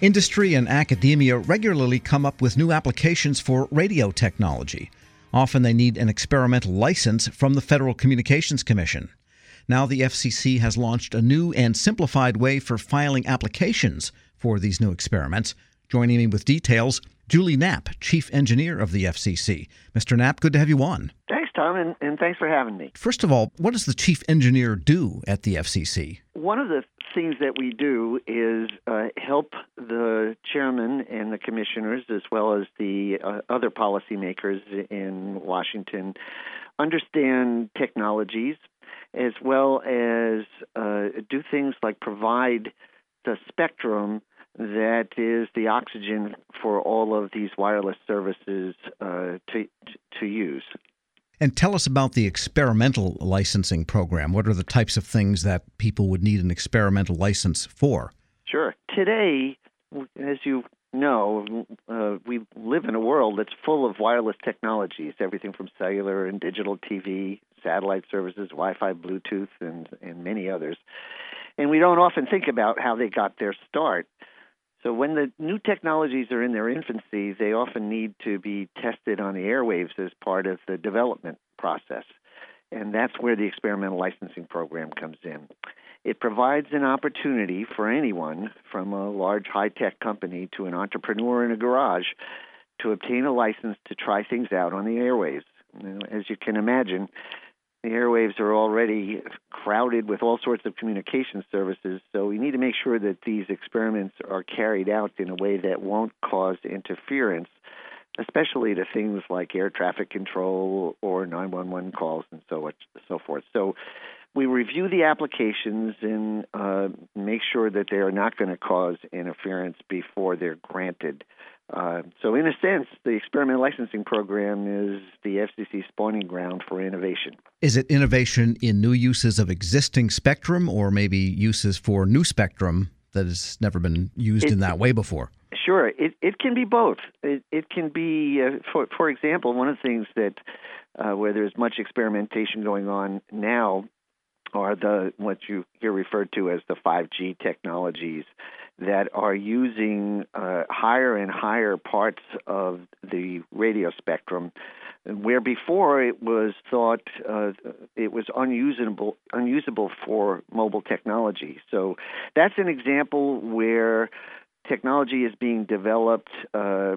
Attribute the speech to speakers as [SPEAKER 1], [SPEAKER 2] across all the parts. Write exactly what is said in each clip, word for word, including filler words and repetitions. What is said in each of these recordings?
[SPEAKER 1] Industry and academia regularly come up with new applications for radio technology. Often they need an experimental license from the Federal Communications Commission. Now the F C C has launched a new and simplified way for filing applications for these new experiments. Joining me with details, Julie Knapp, Chief Engineer of the F C C. Mister Knapp, good to have you on.
[SPEAKER 2] Thanks, Tom, and, and thanks for having me.
[SPEAKER 1] First of all, what does the Chief Engineer do at the F C C?
[SPEAKER 2] One of the things that we do is uh, help the chairman and the commissioners, as well as the uh, other policymakers in Washington, understand technologies, as well as uh, do things like provide the spectrum that is the oxygen for all of these wireless services uh, to to use.
[SPEAKER 1] And tell us about the experimental licensing program. What are the types of things that people would need an experimental license for?
[SPEAKER 2] Sure. Today, as you know, uh, we live in a world that's full of wireless technologies, everything from cellular and digital T V, satellite services, Wi-Fi, Bluetooth, and, and many others. And we don't often think about how they got their start. So when the new technologies are in their infancy, they often need to be tested on the airwaves as part of the development process. And that's where the experimental licensing program comes in. It provides an opportunity for anyone, from a large high-tech company to an entrepreneur in a garage, to obtain a license to try things out on the airwaves. As you can imagine, the airwaves are already crowded with all sorts of communication services, so we need to make sure that these experiments are carried out in a way that won't cause interference, especially to things like air traffic control or nine one one calls and so on, so forth. So we review the applications and uh, make sure that they are not going to cause interference before they're granted. Uh, so in a sense, the experimental licensing program is the F C C spawning ground for innovation.
[SPEAKER 1] Is it innovation in new uses of existing spectrum, or maybe uses for new spectrum that has never been used it, in that way before?
[SPEAKER 2] Sure. It, it can be both. It, it can be, uh, for, for example, one of the things that uh, where there's much experimentation going on now are the what you hear referred to as the five G technologies that are using uh, higher and higher parts of the radio spectrum, where before it was thought uh, it was unusable, unusable for mobile technology. So that's an example where technology is being developed uh,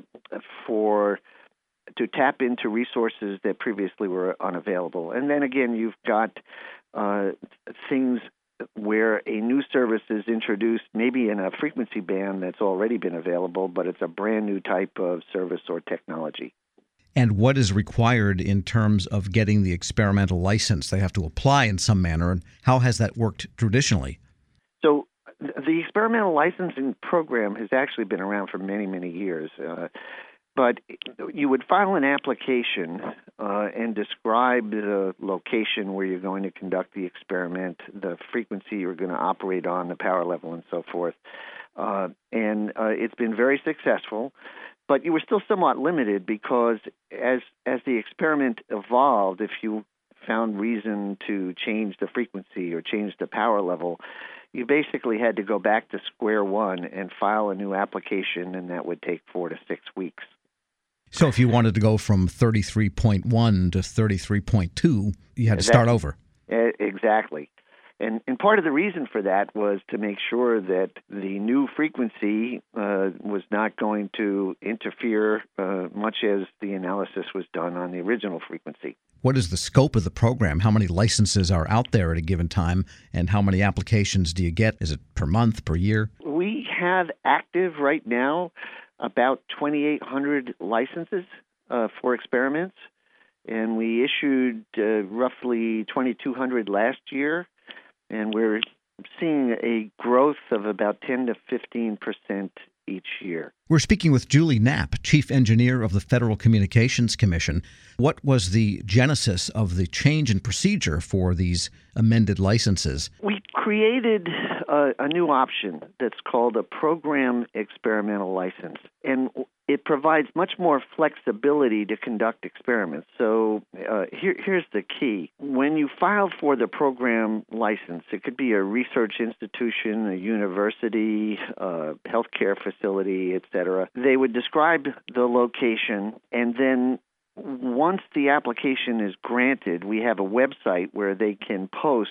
[SPEAKER 2] for to tap into resources that previously were unavailable. And then again, you've got uh, things where a new service is introduced, maybe in a frequency band that's already been available, but it's a brand new type of service or technology.
[SPEAKER 1] And what is required in terms of getting the experimental license? They have to apply in some manner, and how has that worked traditionally?
[SPEAKER 2] So the experimental licensing program has actually been around for many, many years. Uh, But you would file an application uh, and describe the location where you're going to conduct the experiment, the frequency you're going to operate on, the power level, and so forth. Uh, and uh, it's been very successful, but you were still somewhat limited because as as the experiment evolved, if you found reason to change the frequency or change the power level, you basically had to go back to square one and file a new application, and that would take four to six weeks.
[SPEAKER 1] So if you wanted to go from thirty-three point one to thirty-three point two, you had to start over.
[SPEAKER 2] Exactly. And and part of the reason for that was to make sure that the new frequency uh, was not going to interfere uh, much as the analysis was done on the original frequency.
[SPEAKER 1] What is the scope of the program? How many licenses are out there at a given time, and how many applications do you get? Is it per month, per year?
[SPEAKER 2] We have active right now about twenty-eight hundred licenses uh, for experiments, and we issued uh, roughly twenty-two hundred last year, and we're seeing a growth of about ten to fifteen percent each year.
[SPEAKER 1] We're speaking with Julie Knapp, Chief Engineer of the Federal Communications Commission. What was the genesis of the change in procedure for these amended licenses?
[SPEAKER 2] We created a, a new option that's called a program experimental license. And it provides much more flexibility to conduct experiments. So uh, here, here's the key. When you file for the program license, it could be a research institution, a university, a healthcare facility, et cetera. They would describe the location, and then once the application is granted, we have a website where they can post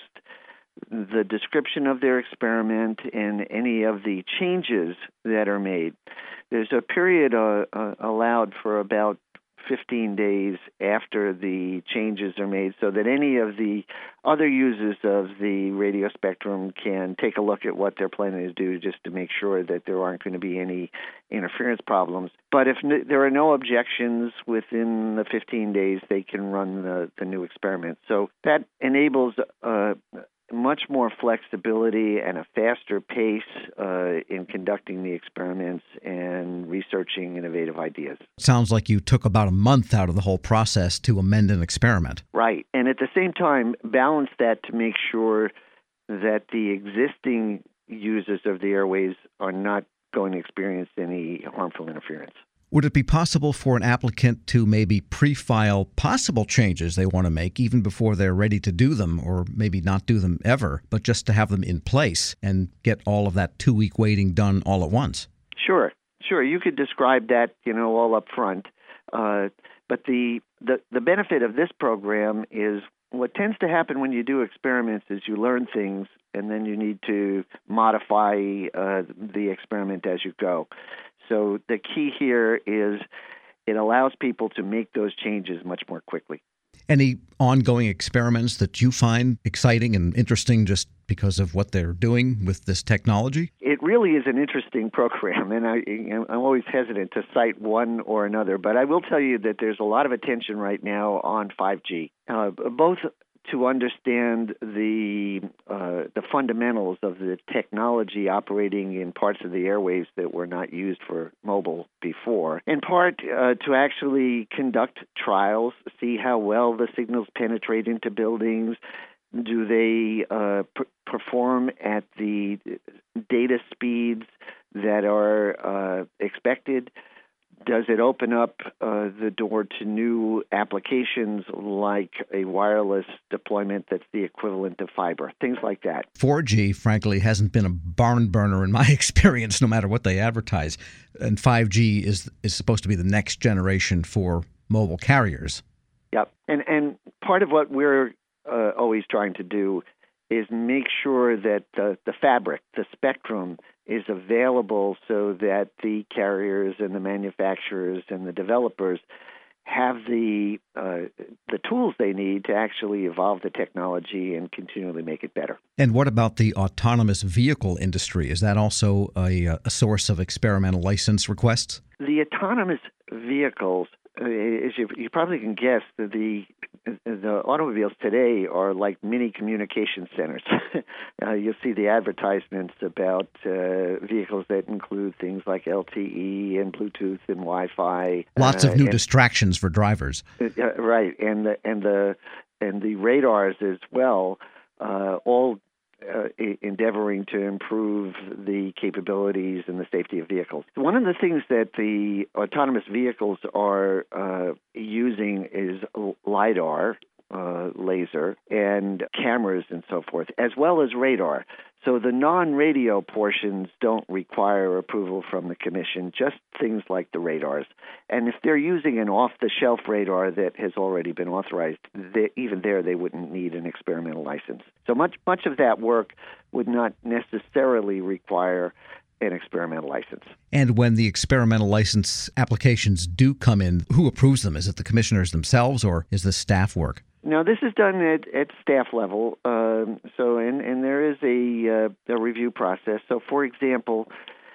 [SPEAKER 2] the description of their experiment and any of the changes that are made. There's a period uh, uh, allowed for about fifteen days after the changes are made so that any of the other users of the radio spectrum can take a look at what they're planning to do just to make sure that there aren't going to be any interference problems. But if n- there are no objections within the fifteen days, they can run the, the new experiment. So that enables uh, much more flexibility and a faster pace uh, in conducting the experiments and researching innovative ideas.
[SPEAKER 1] Sounds like you took about a month out of the whole process to amend an experiment.
[SPEAKER 2] Right. And at the same time, balance that to make sure that the existing users of the airways are not going to experience any harmful interference.
[SPEAKER 1] Would it be possible for an applicant to maybe pre-file possible changes they want to make even before they're ready to do them, or maybe not do them ever, but just to have them in place and get all of that two-week waiting done all at once?
[SPEAKER 2] Sure, sure. You could describe that, you know, all up front. Uh, but the, the the benefit of this program is what tends to happen when you do experiments is you learn things and then you need to modify uh, the experiment as you go. So the key here is it allows people to make those changes much more quickly.
[SPEAKER 1] Any ongoing experiments that you find exciting and interesting just because of what they're doing with this technology?
[SPEAKER 2] It really is an interesting program, and I, I'm always hesitant to cite one or another, but I will tell you that there's a lot of attention right now on five G, uh, both to understand the uh, the fundamentals of the technology operating in parts of the airwaves that were not used for mobile before, in part uh, to actually conduct trials, see how well the signals penetrate into buildings. Do they uh, p- perform at the data speeds that are uh, expected? Does it open up uh, the door to new applications like a wireless deployment that's the equivalent of fiber, things like that?
[SPEAKER 1] four G, frankly, hasn't been a barn burner in my experience, no matter what they advertise. And five G is is supposed to be the next generation for mobile carriers.
[SPEAKER 2] Yep. And, and part of what we're uh, always trying to do is make sure that the, the fabric, the spectrum, is available so that the carriers and the manufacturers and the developers have the uh, the tools they need to actually evolve the technology and continually make it better.
[SPEAKER 1] And what about the autonomous vehicle industry? Is that also a, a source of experimental license requests?
[SPEAKER 2] The autonomous vehicles, uh, as you, you probably can guess, the, the the automobiles today are like mini communication centers. uh, you'll see the advertisements about uh, vehicles that include things like L T E and Bluetooth and Wi-Fi.
[SPEAKER 1] Lots
[SPEAKER 2] uh,
[SPEAKER 1] of new
[SPEAKER 2] and,
[SPEAKER 1] distractions for drivers.
[SPEAKER 2] Uh, right, and the and the and the radars as well. Uh, all Uh, endeavoring to improve the capabilities and the safety of vehicles. One of the things that the autonomous vehicles are uh, using is LiDAR, uh, laser, and cameras and so forth, as well as radar. So the non-radio portions don't require approval from the commission, just things like the radars. And if they're using an off-the-shelf radar that has already been authorized, they, even there they wouldn't need an experimental license. So much much of that work would not necessarily require an experimental license.
[SPEAKER 1] And when the experimental license applications do come in, who approves them? Is it the commissioners themselves, or is this staff work?
[SPEAKER 2] No, this is done at, at staff level. Um, so, and, and there is a, uh, a review process. So, for example,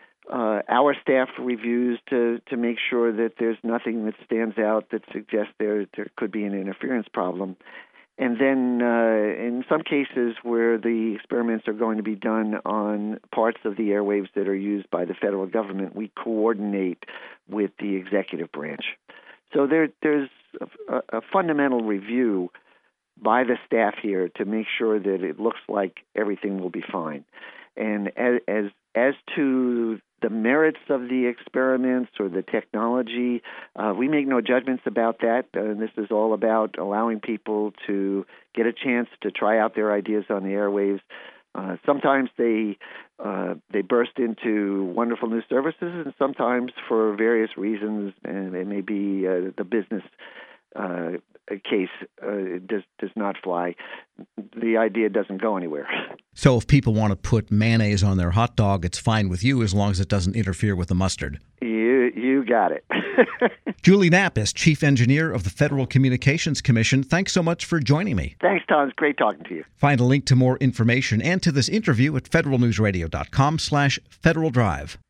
[SPEAKER 2] uh, our staff reviews to, to make sure that there's nothing that stands out that suggests there there could be an interference problem. And then uh, in some cases where the experiments are going to be done on parts of the airwaves that are used by the federal government, we coordinate with the executive branch. So there, there's a, a fundamental review by the staff here to make sure that it looks like everything will be fine. And as as, as to the merits of the experiments or the technology. Uh, we make no judgments about that. Uh, this is all about allowing people to get a chance to try out their ideas on the airwaves. Uh, sometimes they uh, they burst into wonderful new services, and sometimes for various reasons, and it may be uh, the business uh, case uh, does does not fly. The idea doesn't go anywhere.
[SPEAKER 1] So if people want to put mayonnaise on their hot dog, it's fine with you as long as it doesn't interfere with the mustard.
[SPEAKER 2] You you got it.
[SPEAKER 1] Julie Knapp is Chief Engineer of the Federal Communications Commission. Thanks so much for joining me.
[SPEAKER 2] Thanks, Tom. It's great talking to you.
[SPEAKER 1] Find a link to more information and to this interview at federal news radio dot com slash Federal Drive.